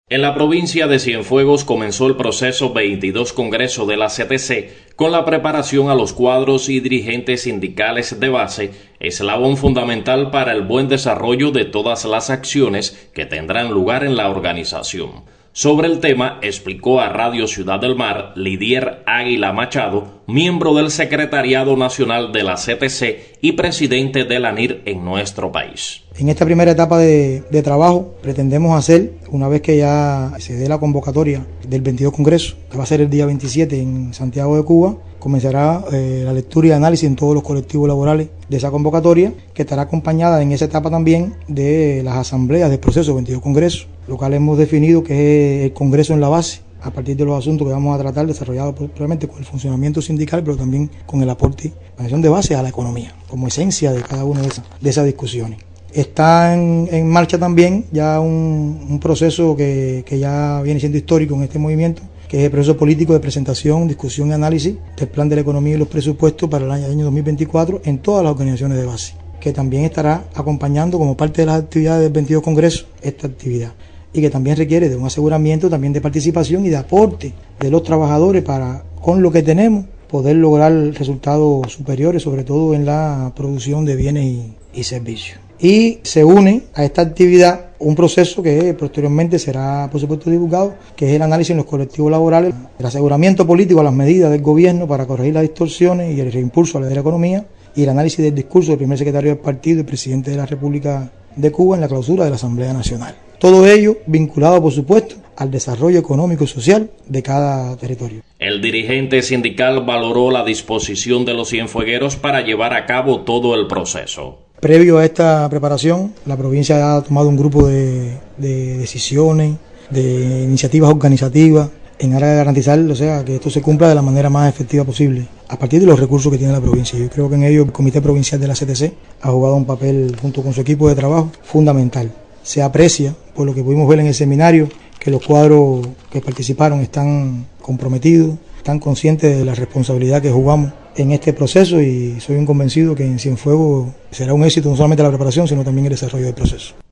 En la provincia de Cienfuegos comenzó el proceso 22 Congreso de la CTC con la preparación a los cuadros y dirigentes sindicales de base, eslabón fundamental para el buen desarrollo de todas las acciones que tendrán lugar en la organización. Sobre el tema explicó a Radio Ciudad del Mar Lidier Águila Machado, miembro del Secretariado Nacional de la CTC y presidente de la ANIR en nuestro país. En esta primera etapa de trabajo pretendemos hacer, una vez que ya se dé la convocatoria del 22 Congreso, que va a ser el día 27 en Santiago de Cuba, comenzará la lectura y análisis en todos los colectivos laborales de esa convocatoria, que estará acompañada en esa etapa también de las asambleas del proceso 22 Congreso, lo cual hemos definido que es el Congreso en la base, a partir de los asuntos que vamos a tratar, desarrollados probablemente con el funcionamiento sindical, pero también con el aporte, la acción de base a la economía, como esencia de cada una de esas discusiones. Está en marcha también ya un proceso que ya viene siendo histórico en este movimiento, que es el proceso político de presentación, discusión y análisis del plan de la economía y los presupuestos para el año 2024 en todas las organizaciones de base, que también estará acompañando como parte de las actividades del 22 Congreso esta actividad, y que también requiere de un aseguramiento también de participación y de aporte de los trabajadores para, con lo que tenemos, poder lograr resultados superiores, sobre todo en la producción de bienes y servicios. Y se une a esta actividad un proceso que posteriormente será, por supuesto, divulgado, que es el análisis en los colectivos laborales, el aseguramiento político a las medidas del gobierno para corregir las distorsiones y el reimpulso a la economía, y el análisis del discurso del primer secretario del partido y presidente de la República de Cuba en la clausura de la Asamblea Nacional. Todo ello vinculado, por supuesto, al desarrollo económico y social de cada territorio. El dirigente sindical valoró la disposición de los cienfuegueros para llevar a cabo todo el proceso. Previo a esta preparación, la provincia ha tomado un grupo de decisiones, de iniciativas organizativas en aras de garantizar, que esto se cumpla de la manera más efectiva posible, a partir de los recursos que tiene la provincia. Yo creo que en ello el Comité Provincial de la CTC ha jugado un papel, junto con su equipo de trabajo, fundamental. Se aprecia, por lo que pudimos ver en el seminario, que los cuadros que participaron están comprometidos, están conscientes de la responsabilidad que jugamos en este proceso, y soy un convencido que en Cienfuegos será un éxito no solamente la preparación, sino también el desarrollo del proceso.